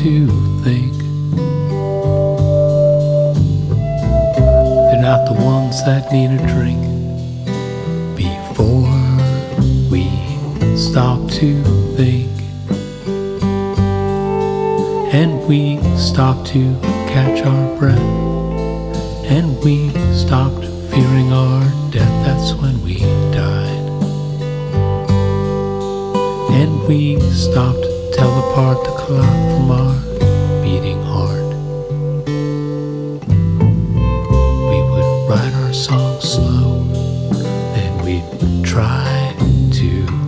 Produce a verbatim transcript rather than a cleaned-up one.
to think they're not the ones that need a drink before we stop to think, and we stop to catch our breath, and we stopped fearing our death. That's when we died, and we stopped to tell apart the clock from our beating heart. We would write our songs slow, then we'd try